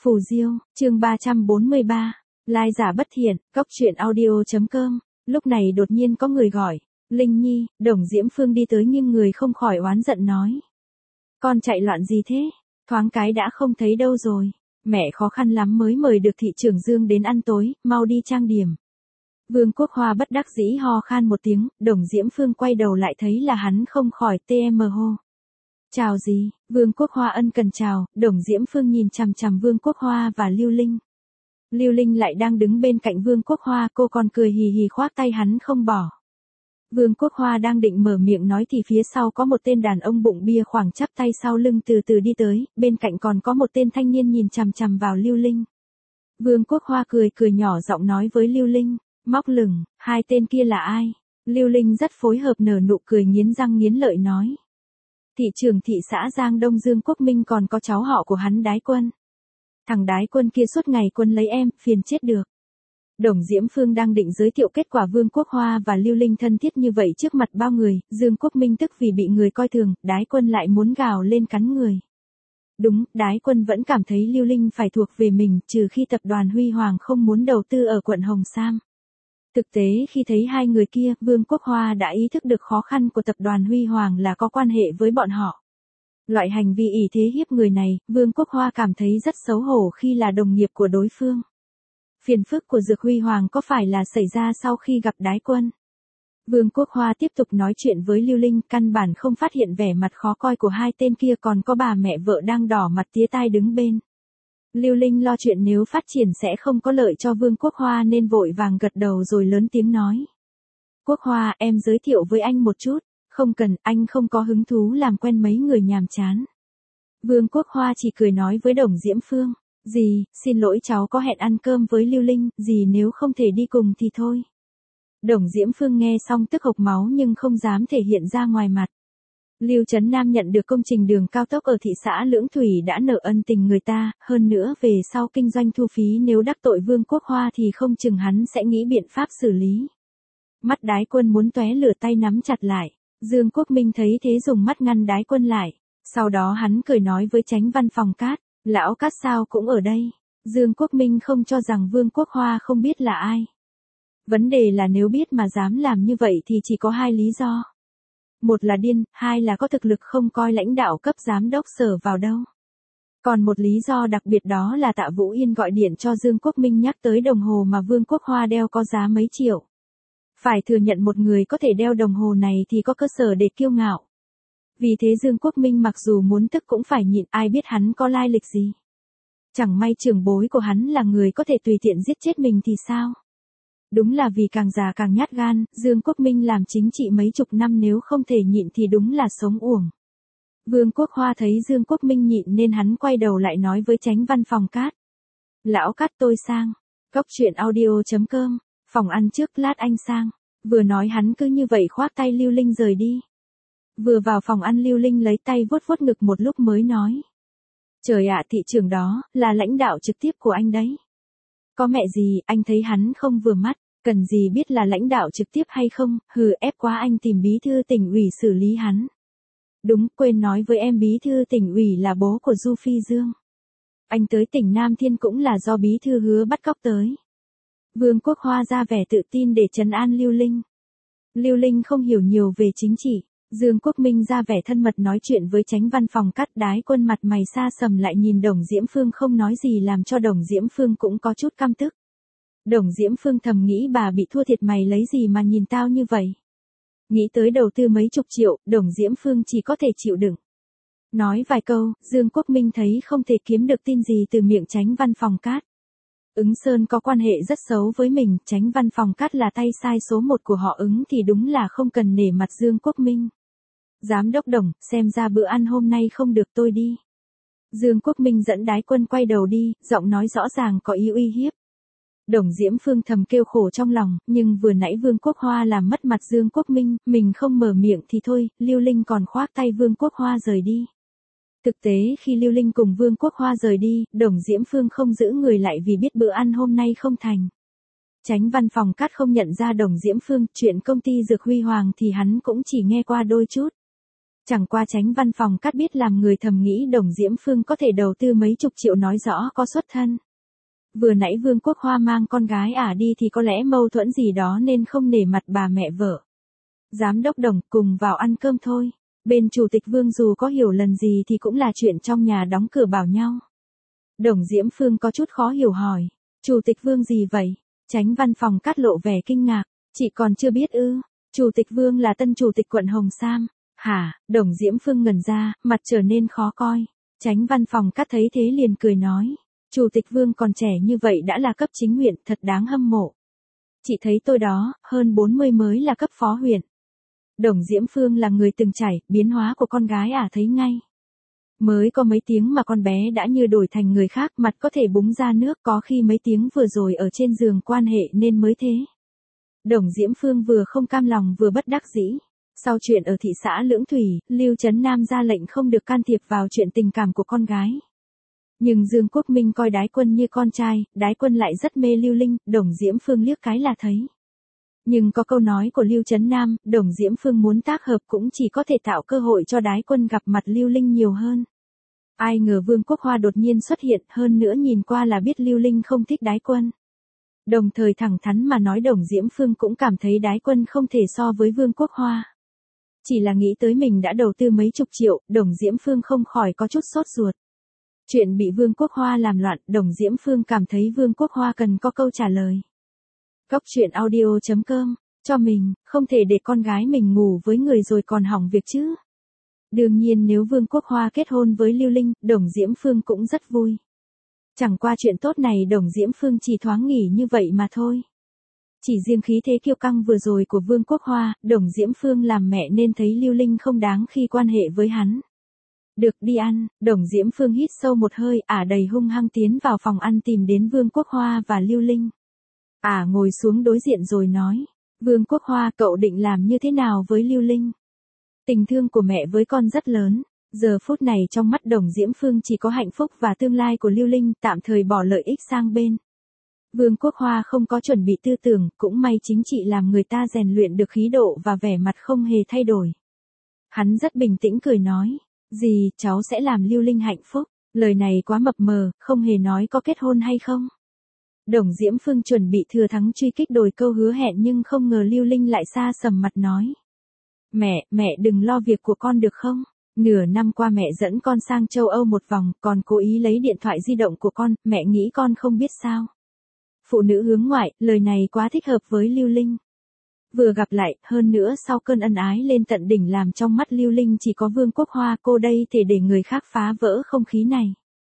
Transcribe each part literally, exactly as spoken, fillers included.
Phù Diêu, chương ba trăm bốn mươi ba, lai giả bất thiện, cóc truyện audio.com, lúc này đột nhiên có người gọi, Linh Nhi, Đồng Diễm Phương đi tới nhưng người không khỏi oán giận nói. Con chạy loạn gì thế, thoáng cái đã không thấy đâu rồi, mẹ khó khăn lắm mới mời được thị trưởng Dương đến ăn tối, mau đi trang điểm. Vương Quốc Hoa bất đắc dĩ ho khan một tiếng, Đồng Diễm Phương quay đầu lại thấy là hắn không khỏi tm hô. Chào gì, Vương Quốc Hoa ân cần chào, Đồng Diễm Phương nhìn chằm chằm Vương Quốc Hoa và Lưu Linh. Lưu Linh lại đang đứng bên cạnh Vương Quốc Hoa, cô còn cười hì hì khoác tay hắn không bỏ. Vương Quốc Hoa đang định mở miệng nói thì phía sau có một tên đàn ông bụng bia khoảng chắp tay sau lưng từ từ đi tới, bên cạnh còn có một tên thanh niên nhìn chằm chằm vào Lưu Linh. Vương Quốc Hoa cười cười nhỏ giọng nói với Lưu Linh, móc lửng, hai tên kia là ai? Lưu Linh rất phối hợp nở nụ cười nghiến răng nghiến lợi nói. Thị trưởng thị xã Giang Đông Dương Quốc Minh còn có cháu họ của hắn Đái Quân. Thằng Đái Quân kia suốt ngày quân lấy em, phiền chết được. Đồng Diễm Phương đang định giới thiệu kết quả Vương Quốc Hoa và Lưu Linh thân thiết như vậy trước mặt bao người, Dương Quốc Minh tức vì bị người coi thường, Đái Quân lại muốn gào lên cắn người. Đúng, Đái Quân vẫn cảm thấy Lưu Linh phải thuộc về mình, trừ khi tập đoàn Huy Hoàng không muốn đầu tư ở quận Hồng Sam. Thực tế khi thấy hai người kia, Vương Quốc Hoa đã ý thức được khó khăn của tập đoàn Huy Hoàng là có quan hệ với bọn họ. Loại hành vi ỷ thế hiếp người này, Vương Quốc Hoa cảm thấy rất xấu hổ khi là đồng nghiệp của đối phương. Phiền phức của Dược Huy Hoàng có phải là xảy ra sau khi gặp Đái Quân? Vương Quốc Hoa tiếp tục nói chuyện với Lưu Linh, căn bản không phát hiện vẻ mặt khó coi của hai tên kia, còn có bà mẹ vợ đang đỏ mặt tía tai đứng bên. Lưu Linh lo chuyện nếu phát triển sẽ không có lợi cho Vương Quốc Hoa nên vội vàng gật đầu rồi lớn tiếng nói. Quốc Hoa, em giới thiệu với anh một chút, không cần, anh không có hứng thú làm quen mấy người nhàm chán. Vương Quốc Hoa chỉ cười nói với Đồng Diễm Phương, dì, xin lỗi cháu có hẹn ăn cơm với Lưu Linh, dì nếu không thể đi cùng thì thôi. Đồng Diễm Phương nghe xong tức hộc máu nhưng không dám thể hiện ra ngoài mặt. Lưu Trấn Nam nhận được công trình đường cao tốc ở thị xã Lưỡng Thủy đã nợ ân tình người ta, hơn nữa về sau kinh doanh thu phí nếu đắc tội Vương Quốc Hoa thì không chừng hắn sẽ nghĩ biện pháp xử lý. Mắt Đái Quân muốn tóe lửa tay nắm chặt lại, Dương Quốc Minh thấy thế dùng mắt ngăn Đái Quân lại, sau đó hắn cười nói với Chánh Văn Phòng Cát, lão Cát sao cũng ở đây. Dương Quốc Minh không cho rằng Vương Quốc Hoa không biết là ai. Vấn đề là nếu biết mà dám làm như vậy thì chỉ có hai lý do. Một là điên, hai là có thực lực không coi lãnh đạo cấp giám đốc sở vào đâu. Còn một lý do đặc biệt đó là Tạ Vũ Yên gọi điện cho Dương Quốc Minh nhắc tới đồng hồ mà Vương Quốc Hoa đeo có giá mấy triệu. Phải thừa nhận một người có thể đeo đồng hồ này thì có cơ sở để kiêu ngạo. Vì thế Dương Quốc Minh mặc dù muốn tức cũng phải nhịn, ai biết hắn có lai lịch gì. Chẳng may trưởng bối của hắn là người có thể tùy tiện giết chết mình thì sao? Đúng là vì càng già càng nhát gan, Dương Quốc Minh làm chính trị mấy chục năm nếu không thể nhịn thì đúng là sống uổng. Vương Quốc Hoa thấy Dương Quốc Minh nhịn nên hắn quay đầu lại nói với Chánh Văn Phòng Cát. Lão Cát tôi sang. Cóc truyện audio.com, phòng ăn trước lát anh sang. Vừa nói hắn cứ như vậy khoác tay Lưu Linh rời đi. Vừa vào phòng ăn Lưu Linh lấy tay vuốt vuốt ngực một lúc mới nói. Trời ạ, thị trưởng đó, là lãnh đạo trực tiếp của anh đấy. Có mẹ gì, anh thấy hắn không vừa mắt, cần gì biết là lãnh đạo trực tiếp hay không, hừ ép quá anh tìm bí thư tỉnh ủy xử lý hắn. Đúng, quên nói với em bí thư tỉnh ủy là bố của Du Phi Dương. Anh tới tỉnh Nam Thiên cũng là do bí thư Hứa bắt cóc tới. Vương Quốc Hoa ra vẻ tự tin để trấn an Lưu Linh. Lưu Linh không hiểu nhiều về chính trị. Dương Quốc Minh ra vẻ thân mật nói chuyện với Chánh Văn Phòng Cát, Đái Quân mặt mày xa sầm lại nhìn Đồng Diễm Phương không nói gì làm cho Đồng Diễm Phương cũng có chút căm tức. Đồng Diễm Phương thầm nghĩ bà bị thua thiệt mày lấy gì mà nhìn tao như vậy. Nghĩ tới đầu tư mấy chục triệu, Đồng Diễm Phương chỉ có thể chịu đựng. Nói vài câu, Dương Quốc Minh thấy không thể kiếm được tin gì từ miệng Chánh Văn Phòng Cát. Ứng Sơn có quan hệ rất xấu với mình, Chánh Văn Phòng Cát là tay sai số một của họ Ứng thì đúng là không cần nể mặt Dương Quốc Minh. Giám đốc Đồng, xem ra bữa ăn hôm nay không được tôi đi. Dương Quốc Minh dẫn Đái Quân quay đầu đi, giọng nói rõ ràng có ý uy hiếp. Đồng Diễm Phương thầm kêu khổ trong lòng, nhưng vừa nãy Vương Quốc Hoa làm mất mặt Dương Quốc Minh, mình không mở miệng thì thôi, Lưu Linh còn khoác tay Vương Quốc Hoa rời đi. Thực tế khi Lưu Linh cùng Vương Quốc Hoa rời đi, Đồng Diễm Phương không giữ người lại vì biết bữa ăn hôm nay không thành. Chánh Văn Phòng Cát không nhận ra Đồng Diễm Phương, chuyện công ty Dược Huy Hoàng thì hắn cũng chỉ nghe qua đôi chút. Chẳng qua Chánh văn phòng cát biết làm người thầm nghĩ Đồng Diễm Phương có thể đầu tư mấy chục triệu nói rõ có xuất thân. Vừa nãy Vương Quốc Hoa mang con gái ả đi thì có lẽ mâu thuẫn gì đó nên không nể mặt bà mẹ vợ. Giám đốc Đồng, cùng vào ăn cơm thôi. Bên chủ tịch Vương dù có hiểu lần gì thì cũng là chuyện trong nhà đóng cửa bảo nhau. Đồng Diễm Phương có chút khó hiểu hỏi. Chủ tịch Vương gì vậy? Chánh văn phòng cát lộ vẻ kinh ngạc. Chị còn chưa biết ư? Chủ tịch Vương là tân chủ tịch quận Hồng Sam. Hả? Đồng Diễm Phương ngẩn ra, mặt trở nên khó coi. Chánh văn phòng cát thấy thế liền cười nói. Chủ tịch Vương còn trẻ như vậy đã là cấp chính huyện, thật đáng hâm mộ. Chị thấy tôi đó, hơn bốn mươi mới là cấp phó huyện. Đồng Diễm Phương là người từng trải, biến hóa của con gái ả thấy ngay. Mới có mấy tiếng mà con bé đã như đổi thành người khác, mặt có thể búng ra nước, có khi mấy tiếng vừa rồi ở trên giường quan hệ nên mới thế. Đồng Diễm Phương vừa không cam lòng vừa bất đắc dĩ. Sau chuyện ở thị xã Lưỡng Thủy, Lưu Trấn Nam ra lệnh không được can thiệp vào chuyện tình cảm của con gái. Nhưng Dương Quốc Minh coi Đái Quân như con trai, Đái Quân lại rất mê Lưu Linh, Đồng Diễm Phương liếc cái là thấy. Nhưng có câu nói của Lưu Trấn Nam, Đồng Diễm Phương muốn tác hợp cũng chỉ có thể tạo cơ hội cho Đái Quân gặp mặt Lưu Linh nhiều hơn. Ai ngờ Vương Quốc Hoa đột nhiên xuất hiện, hơn nữa nhìn qua là biết Lưu Linh không thích Đái Quân. Đồng thời thẳng thắn mà nói Đồng Diễm Phương cũng cảm thấy Đái Quân không thể so với Vương Quốc Hoa. Chỉ là nghĩ tới mình đã đầu tư mấy chục triệu, Đồng Diễm Phương không khỏi có chút sốt ruột. Chuyện bị Vương Quốc Hoa làm loạn, Đồng Diễm Phương cảm thấy Vương Quốc Hoa cần có câu trả lời. Cốc truyện audio chấm com, cho mình, không thể để con gái mình ngủ với người rồi còn hỏng việc chứ. Đương nhiên nếu Vương Quốc Hoa kết hôn với Lưu Linh, Đồng Diễm Phương cũng rất vui. Chẳng qua chuyện tốt này Đồng Diễm Phương chỉ thoáng nghỉ như vậy mà thôi. Chỉ riêng khí thế kiêu căng vừa rồi của Vương Quốc Hoa, Đồng Diễm Phương làm mẹ nên thấy Lưu Linh không đáng khi quan hệ với hắn. Được đi ăn, Đồng Diễm Phương hít sâu một hơi, ả đầy hung hăng tiến vào phòng ăn tìm đến Vương Quốc Hoa và Lưu Linh. Ả ngồi xuống đối diện rồi nói, Vương Quốc Hoa cậu định làm như thế nào với Lưu Linh? Tình thương của mẹ với con rất lớn, giờ phút này trong mắt Đồng Diễm Phương chỉ có hạnh phúc và tương lai của Lưu Linh, tạm thời bỏ lợi ích sang bên. Vương Quốc Hoa không có chuẩn bị tư tưởng, cũng may chính trị làm người ta rèn luyện được khí độ và vẻ mặt không hề thay đổi. Hắn rất bình tĩnh cười nói, gì, cháu sẽ làm Lưu Linh hạnh phúc, lời này quá mập mờ, không hề nói có kết hôn hay không. Đồng Diễm Phương chuẩn bị thừa thắng truy kích đồi câu hứa hẹn nhưng không ngờ Lưu Linh lại xa sầm mặt nói. Mẹ, mẹ đừng lo việc của con được không? Nửa năm qua mẹ dẫn con sang châu Âu một vòng, còn cố ý lấy điện thoại di động của con, mẹ nghĩ con không biết sao. Phụ nữ hướng ngoại, lời này quá thích hợp với Lưu Linh. Vừa gặp lại, hơn nữa sau cơn ân ái lên tận đỉnh làm trong mắt Lưu Linh chỉ có Vương Quốc Hoa cô đây thể để người khác phá vỡ không khí này.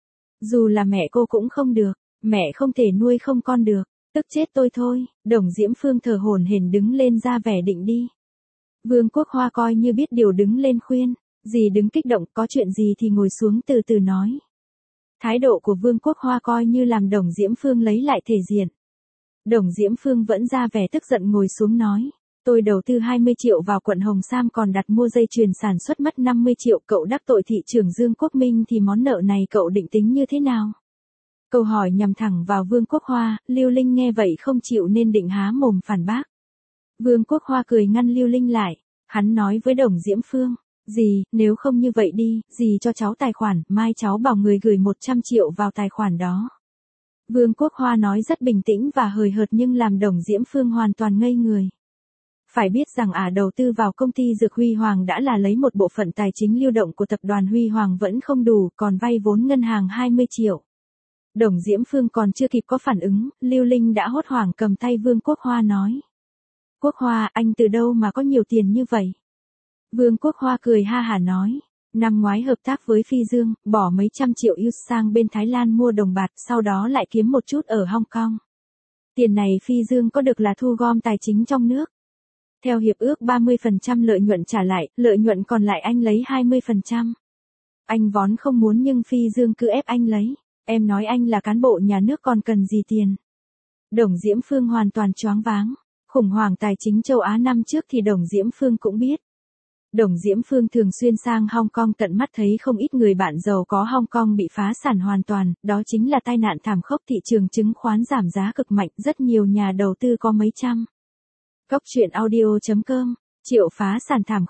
Dù là mẹ cô cũng không được, mẹ không thể nuôi không con được, tức chết tôi thôi. Đồng Diễm Phương thở hổn hển đứng lên ra vẻ định đi. Vương Quốc Hoa coi như biết điều đứng lên khuyên, dì đứng kích động, có chuyện gì thì ngồi xuống từ từ nói. Thái độ của Vương Quốc Hoa coi như làm Đồng Diễm Phương lấy lại thể diện. Đồng Diễm Phương vẫn ra vẻ tức giận ngồi xuống nói, tôi đầu tư hai mươi triệu vào quận Hồng Sam còn đặt mua dây chuyền sản xuất mất năm mươi triệu, cậu đắc tội thị trưởng Dương Quốc Minh thì món nợ này cậu định tính như thế nào? Câu hỏi nhằm thẳng vào Vương Quốc Hoa, Lưu Linh nghe vậy không chịu nên định há mồm phản bác. Vương Quốc Hoa cười ngăn Lưu Linh lại, hắn nói với Đồng Diễm Phương, dì, nếu không như vậy đi, dì cho cháu tài khoản, mai cháu bảo người gửi một trăm triệu vào tài khoản đó. Vương Quốc Hoa nói rất bình tĩnh và hời hợt nhưng làm Đồng Diễm Phương hoàn toàn ngây người. Phải biết rằng ả đầu tư vào công ty Dược Huy Hoàng đã là lấy một bộ phận tài chính lưu động của tập đoàn Huy Hoàng vẫn không đủ, còn vay vốn ngân hàng hai mươi triệu. Đồng Diễm Phương còn chưa kịp có phản ứng, Lưu Linh đã hốt hoảng cầm tay Vương Quốc Hoa nói. Quốc Hoa, anh từ đâu mà có nhiều tiền như vậy? Vương Quốc Hoa cười ha hả nói. Năm ngoái hợp tác với Phi Dương, bỏ mấy trăm triệu euro sang bên Thái Lan mua đồng bạc, sau đó lại kiếm một chút ở Hong Kong. Tiền này Phi Dương có được là thu gom tài chính trong nước. Theo hiệp ước ba mươi phần trăm lợi nhuận trả lại, lợi nhuận còn lại anh lấy hai mươi phần trăm. Anh vốn không muốn nhưng Phi Dương cứ ép anh lấy. Em nói anh là cán bộ nhà nước còn cần gì tiền. Đồng Diễm Phương hoàn toàn choáng váng. Khủng hoảng tài chính châu Á năm trước thì Đồng Diễm Phương cũng biết. Đồng Diễm Phương thường xuyên sang Hong Kong tận mắt thấy không ít người bạn giàu có Hong Kong bị phá sản hoàn toàn, đó chính là tai nạn thảm khốc, thị trường chứng khoán giảm giá cực mạnh, rất nhiều nhà đầu tư có mấy trăm. Cốc truyện audio chấm com, triệu phá sản thảm khốc.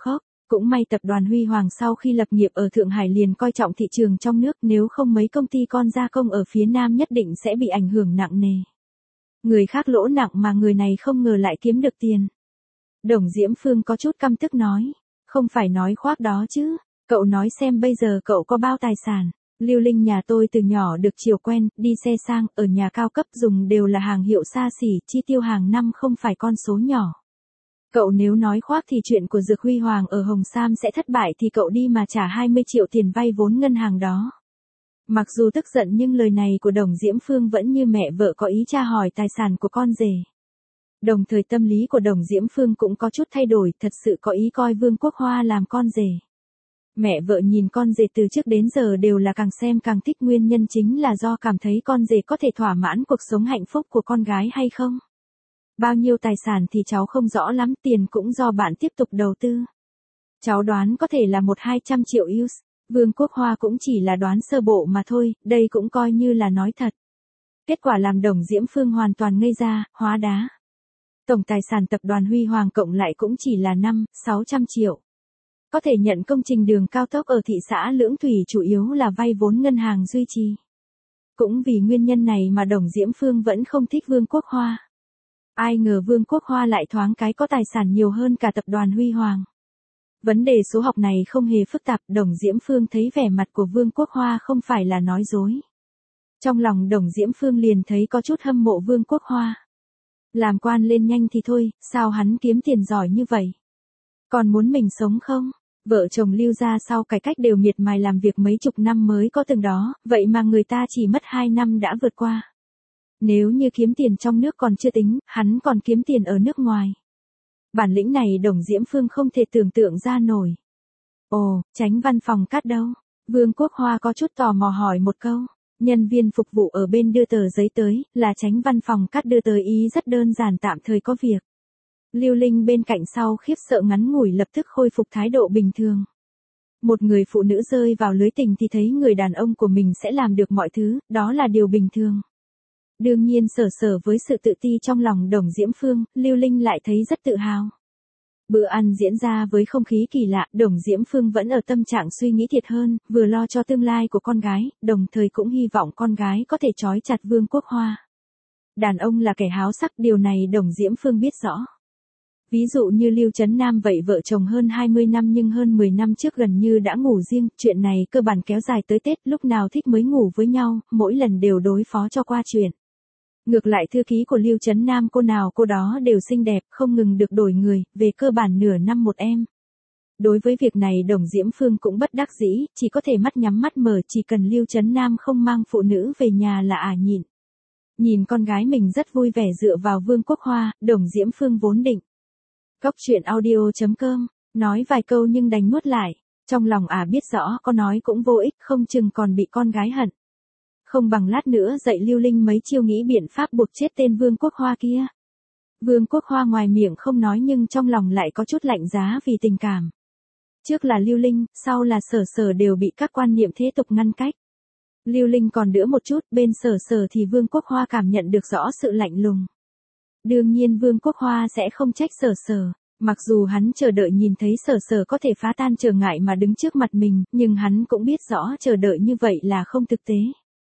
Cũng may tập đoàn Huy Hoàng sau khi lập nghiệp ở Thượng Hải liền coi trọng thị trường trong nước, nếu không mấy công ty con gia công ở phía Nam nhất định sẽ bị ảnh hưởng nặng nề. Người khác lỗ nặng mà người này không ngờ lại kiếm được tiền. Đồng Diễm Phương có chút căm tức nói, không phải nói khoác đó chứ, cậu nói xem bây giờ cậu có bao tài sản. Lưu Linh nhà tôi từ nhỏ được chiều quen, đi xe sang, ở nhà cao cấp dùng đều là hàng hiệu xa xỉ, chi tiêu hàng năm không phải con số nhỏ. Cậu nếu nói khoác thì chuyện của Dược Huy Hoàng ở Hồng Sam sẽ thất bại thì cậu đi mà trả hai mươi triệu tiền vay vốn ngân hàng đó. Mặc dù tức giận nhưng lời này của Đồng Diễm Phương vẫn như mẹ vợ có ý tra hỏi tài sản của con rể. Đồng thời tâm lý của Đồng Diễm Phương cũng có chút thay đổi, thật sự có ý coi Vương Quốc Hoa làm con rể. Mẹ vợ nhìn con rể từ trước đến giờ đều là càng xem càng thích, nguyên nhân chính là do cảm thấy con rể có thể thỏa mãn cuộc sống hạnh phúc của con gái hay không. Bao nhiêu tài sản thì cháu không rõ lắm, tiền cũng do bạn tiếp tục đầu tư. Cháu đoán có thể là một hai trăm triệu euro. Vương Quốc Hoa cũng chỉ là đoán sơ bộ mà thôi, đây cũng coi như là nói thật. Kết quả làm Đồng Diễm Phương hoàn toàn ngây ra, hóa đá. Tổng tài sản tập đoàn Huy Hoàng cộng lại cũng chỉ là năm, sáu trăm triệu. Có thể nhận công trình đường cao tốc ở thị xã Lưỡng Thủy chủ yếu là vay vốn ngân hàng duy trì. Cũng vì nguyên nhân này mà Đồng Diễm Phương vẫn không thích Vương Quốc Hoa. Ai ngờ Vương Quốc Hoa lại thoáng cái có tài sản nhiều hơn cả tập đoàn Huy Hoàng. Vấn đề số học này không hề phức tạp, Đồng Diễm Phương thấy vẻ mặt của Vương Quốc Hoa không phải là nói dối. Trong lòng Đồng Diễm Phương liền thấy có chút hâm mộ Vương Quốc Hoa. Làm quan lên nhanh thì thôi, sao hắn kiếm tiền giỏi như vậy? Còn muốn mình sống không? Vợ chồng Lưu gia sau cải cách đều miệt mài làm việc mấy chục năm mới có từng đó, vậy mà người ta chỉ mất hai năm đã vượt qua. Nếu như kiếm tiền trong nước còn chưa tính, hắn còn kiếm tiền ở nước ngoài. Bản lĩnh này Đồng Diễm Phương không thể tưởng tượng ra nổi. Ồ, Chánh văn phòng cát đâu? Vương Quốc Hoa có chút tò mò hỏi một câu. Nhân viên phục vụ ở bên đưa tờ giấy tới, là Chánh văn phòng cát đưa tới, ý rất đơn giản, tạm thời có việc. Lưu Linh bên cạnh sau khiếp sợ ngắn ngủi lập tức khôi phục thái độ bình thường. Một người phụ nữ rơi vào lưới tình thì thấy người đàn ông của mình sẽ làm được mọi thứ, đó là điều bình thường. Đương nhiên sở sở với sự tự ti trong lòng Đồng Diễm Phương, Lưu Linh lại thấy rất tự hào. Bữa ăn diễn ra với không khí kỳ lạ, Đồng Diễm Phương vẫn ở tâm trạng suy nghĩ thiệt hơn, vừa lo cho tương lai của con gái, đồng thời cũng hy vọng con gái có thể trói chặt Vương Quốc Hoa. Đàn ông là kẻ háo sắc, điều này Đồng Diễm Phương biết rõ. Ví dụ như Lưu Trấn Nam vậy, vợ chồng hơn hai mươi năm nhưng hơn mười năm trước gần như đã ngủ riêng, chuyện này cơ bản kéo dài tới Tết, lúc nào thích mới ngủ với nhau, mỗi lần đều đối phó cho qua chuyện. Ngược lại thư ký của Lưu Trấn Nam cô nào cô đó đều xinh đẹp, không ngừng được đổi người, về cơ bản nửa năm một em. Đối với việc này Đồng Diễm Phương cũng bất đắc dĩ, chỉ có thể mắt nhắm mắt mở, chỉ cần Lưu Trấn Nam không mang phụ nữ về nhà là ả nhịn. Nhìn con gái mình rất vui vẻ dựa vào Vương Quốc Hoa, Đồng Diễm Phương vốn định Cóc truyện audio chấm com, nói vài câu nhưng đành nuốt lại, trong lòng ả biết rõ có nói cũng vô ích, không chừng còn bị con gái hận. Không bằng lát nữa dạy Lưu Linh mấy chiêu nghĩ biện pháp buộc chết tên Vương Quốc Hoa kia. Vương Quốc Hoa ngoài miệng không nói nhưng trong lòng lại có chút lạnh giá vì tình cảm. Trước là Lưu Linh, sau là Sở Sở đều bị các quan niệm thế tục ngăn cách. Lưu Linh còn đỡ một chút, bên Sở Sở thì Vương Quốc Hoa cảm nhận được rõ sự lạnh lùng. Đương nhiên Vương Quốc Hoa sẽ không trách Sở Sở, mặc dù hắn chờ đợi nhìn thấy Sở Sở có thể phá tan trở ngại mà đứng trước mặt mình, nhưng hắn cũng biết rõ chờ đợi như vậy là không thực tế.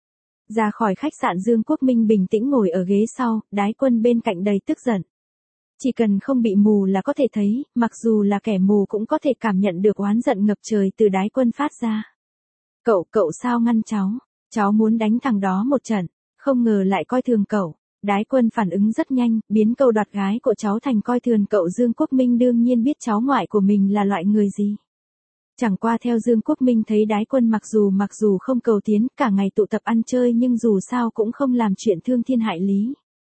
Ra khỏi khách sạn, Dương Quốc Minh bình tĩnh ngồi ở ghế sau, Đái Quân bên cạnh đầy tức giận. Chỉ cần không bị mù là có thể thấy, mặc dù là kẻ mù cũng có thể cảm nhận được oán giận ngập trời từ Đái Quân phát ra. Cậu, cậu sao ngăn cháu? Cháu muốn đánh thằng đó một trận, không ngờ lại coi thường cậu. Đái Quân phản ứng rất nhanh, biến câu đoạt gái của cháu thành coi thường cậu. Dương Quốc Minh đương nhiên biết cháu ngoại của mình là loại người gì. Chẳng qua theo Dương Quốc Minh thấy Đái Quân mặc dù mặc dù không cầu tiến, cả ngày tụ tập ăn chơi nhưng dù sao cũng không làm chuyện thương thiên hại lý.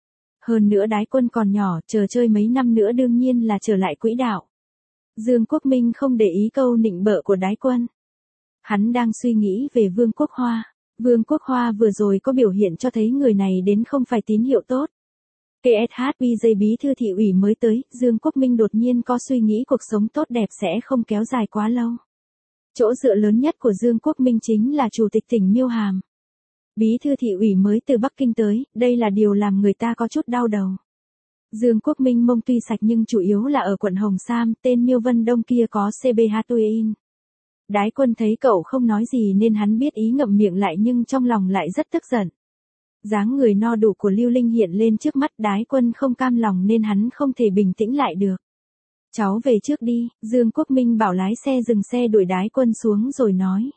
Hơn nữa Đái Quân còn nhỏ, chờ chơi mấy năm nữa đương nhiên là trở lại quỹ đạo. Dương Quốc Minh không để ý câu nịnh bợ của Đái Quân. Hắn đang suy nghĩ về Vương Quốc Hoa. Vương Quốc Hoa vừa rồi có biểu hiện cho thấy người này đến không phải tín hiệu tốt. ca ét hát pê gi bí thư thị ủy mới tới, Dương Quốc Minh đột nhiên có suy nghĩ cuộc sống tốt đẹp sẽ không kéo dài quá lâu. Chỗ dựa lớn nhất của Dương Quốc Minh chính là chủ tịch tỉnh Miêu Hàm. Bí thư thị ủy mới từ Bắc Kinh tới, đây là điều làm người ta có chút đau đầu. Dương Quốc Minh mông tuy sạch nhưng chủ yếu là ở quận Hồng Sam, tên Miêu Vân Đông kia có xê bê Hatoin. Đái Quân thấy cậu không nói gì nên hắn biết ý ngậm miệng lại nhưng trong lòng lại rất tức giận. Dáng người no đủ của Lưu Linh hiện lên trước mắt Đái Quân không cam lòng nên hắn không thể bình tĩnh lại được. Cháu về trước đi, Dương Quốc Minh bảo lái xe dừng xe đuổi Đái Quân xuống rồi nói.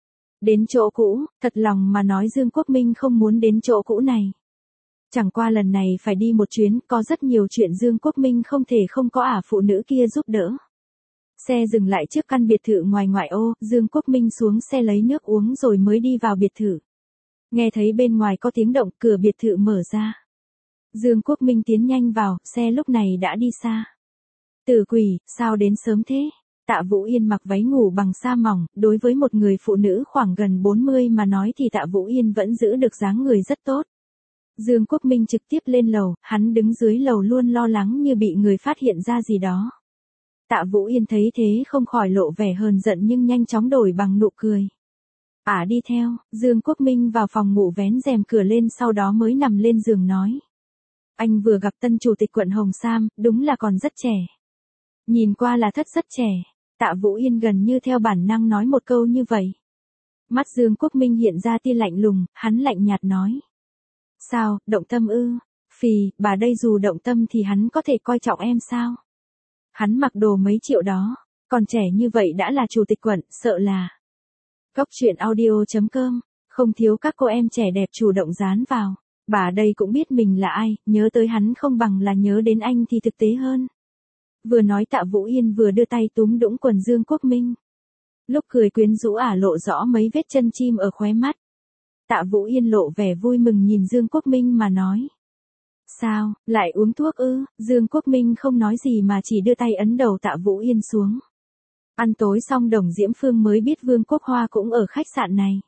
Đến chỗ cũ, thật lòng mà nói Dương Quốc Minh không muốn đến chỗ cũ này. Chẳng qua lần này phải đi một chuyến, có rất nhiều chuyện Dương Quốc Minh không thể không có ả phụ nữ kia giúp đỡ. Xe dừng lại trước căn biệt thự ngoài ngoại ô, Dương Quốc Minh xuống xe lấy nước uống rồi mới đi vào biệt thự. Nghe thấy bên ngoài có tiếng động, cửa biệt thự mở ra. Dương Quốc Minh tiến nhanh vào, xe lúc này đã đi xa. Tử quỷ, sao đến sớm thế? Tạ Vũ Yên mặc váy ngủ bằng sa mỏng, đối với một người phụ nữ khoảng gần bốn mươi mà nói thì Tạ Vũ Yên vẫn giữ được dáng người rất tốt. Dương Quốc Minh trực tiếp lên lầu, hắn đứng dưới lầu luôn lo lắng như bị người phát hiện ra gì đó. Tạ Vũ Yên thấy thế không khỏi lộ vẻ hờn giận nhưng nhanh chóng đổi bằng nụ cười. Ả à đi theo, Dương Quốc Minh vào phòng ngủ vén rèm cửa lên sau đó mới nằm lên giường nói. Anh vừa gặp tân chủ tịch quận Hồng Sam, đúng là còn rất trẻ. Nhìn qua là thất rất trẻ. Tạ Vũ Yên gần như theo bản năng nói một câu như vậy. Mắt Dương Quốc Minh hiện ra tia lạnh lùng, hắn lạnh nhạt nói. Sao, động tâm ư? Phì, bà đây dù động tâm thì hắn có thể coi trọng em sao? Hắn mặc đồ mấy triệu đó, còn trẻ như vậy đã là chủ tịch quận, sợ là. Góc truyện audio chấm com, không thiếu các cô em trẻ đẹp chủ động dán vào. Bà đây cũng biết mình là ai, nhớ tới hắn không bằng là nhớ đến anh thì thực tế hơn. Vừa nói Tạ Vũ Yên vừa đưa tay túm đũng quần Dương Quốc Minh. Lúc cười quyến rũ ả lộ rõ mấy vết chân chim ở khóe mắt. Tạ Vũ Yên lộ vẻ vui mừng nhìn Dương Quốc Minh mà nói. Sao, lại uống thuốc ư? Dương Quốc Minh không nói gì mà chỉ đưa tay ấn đầu Tạ Vũ Yên xuống. Ăn tối xong Đồng Diễm Phương mới biết Vương Quốc Hoa cũng ở khách sạn này.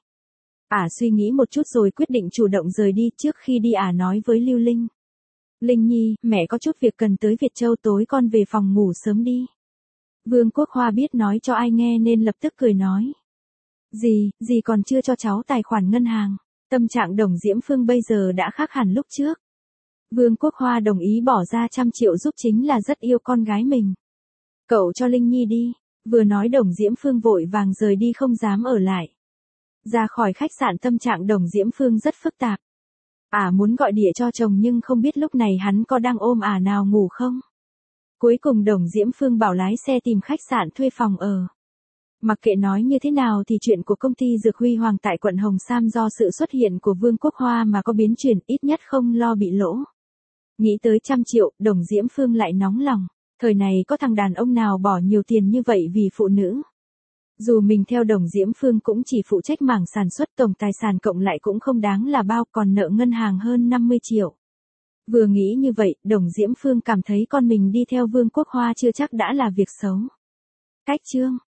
Ả suy nghĩ một chút rồi quyết định chủ động rời đi. Trước khi đi Ả nói với Lưu Linh. Linh Nhi, mẹ có chút việc cần tới Việt Châu, tối con về phòng ngủ sớm đi. Vương Quốc Hoa biết nói cho ai nghe nên lập tức cười nói. Gì, gì còn chưa cho cháu tài khoản ngân hàng. Tâm trạng Đồng Diễm Phương bây giờ đã khác hẳn lúc trước. Vương Quốc Hoa đồng ý bỏ ra trăm triệu giúp chính là rất yêu con gái mình. Cậu cho Linh Nhi đi. Vừa nói Đồng Diễm Phương vội vàng rời đi không dám ở lại. Ra khỏi khách sạn tâm trạng Đồng Diễm Phương rất phức tạp. Ả à muốn gọi điện cho chồng nhưng không biết lúc này hắn có đang ôm ả à nào ngủ không. Cuối cùng Đồng Diễm Phương bảo lái xe tìm khách sạn thuê phòng ở. Mặc kệ nói như thế nào thì chuyện của công ty Dược Huy Hoàng tại quận Hồng Sam do sự xuất hiện của Vương Quốc Hoa mà có biến chuyển, ít nhất không lo bị lỗ. Nghĩ tới trăm triệu, Đồng Diễm Phương lại nóng lòng. Thời này có thằng đàn ông nào bỏ nhiều tiền như vậy vì phụ nữ. Dù mình theo Đồng Diễm Phương cũng chỉ phụ trách mảng sản xuất, tổng tài sản cộng lại cũng không đáng là bao, còn nợ ngân hàng hơn năm mươi triệu. Vừa nghĩ như vậy, Đồng Diễm Phương cảm thấy con mình đi theo Vương Quốc Hoa chưa chắc đã là việc xấu. Cách chương